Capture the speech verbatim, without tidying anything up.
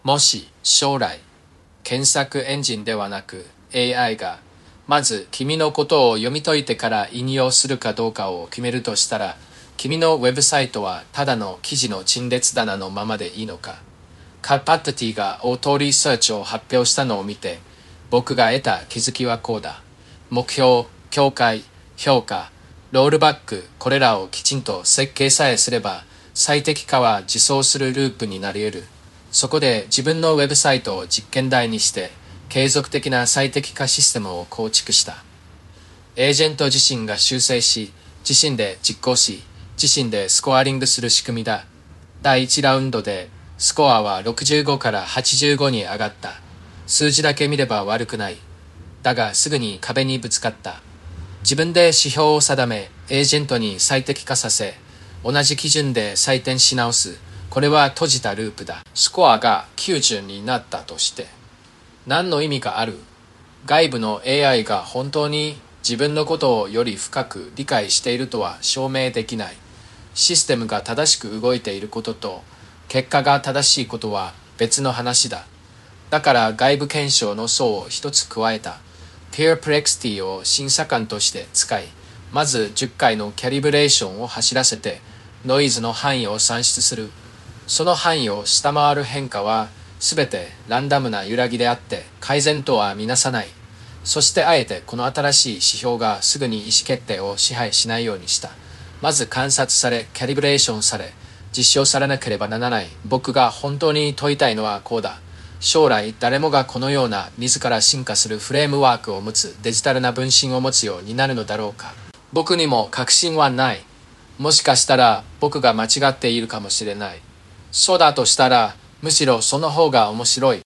もし将来、検索エンジンではなく エーアイ がまず君のことを読み解いてから引用するかどうかを決めるとしたら、君のウェブサイトはただの記事の陳列棚のままでいいのか。カパッタティがオートリサーチを発表したのを見て、僕が得た気づきはこうだ。目標、境界、評価、ロールバック、これらをきちんと設計さえすれば、最適化は自走するループになり得る。そこで自分のウェブサイトを実験台にして、継続的な最適化システムを構築した。エージェント自身が修正し、自身で実行し、自身でスコアリングする仕組みだ。だいいちラウンドでスコアはろくじゅうごからはちじゅうごに上がった。数字だけ見れば悪くない。だがすぐに壁にぶつかった。自分で指標を定め、エージェントに最適化させ、同じ基準で採点し直す。これは閉じたループだ。スコアがきゅうじゅうになったとして、何の意味がある？外部の エーアイ が本当に自分のことをより深く理解しているとは証明できない。システムが正しく動いていることと、結果が正しいことは別の話だ。だから外部検証の層を一つ加えた。Perplexity を審査官として使い、まずじゅっかいのキャリブレーションを走らせて、ノイズの範囲を算出する。その範囲を下回る変化は、すべてランダムな揺らぎであって改善とは見なさない。そしてあえてこの新しい指標がすぐに意思決定を支配しないようにした。まず観察され、キャリブレーションされ、実証されなければならない。僕が本当に問いたいのはこうだ。将来誰もがこのような自ら進化するフレームワークを持つデジタルな分身を持つようになるのだろうか。僕にも確信はない。もしかしたら僕が間違っているかもしれない。そうだとしたらむしろその方が面白い。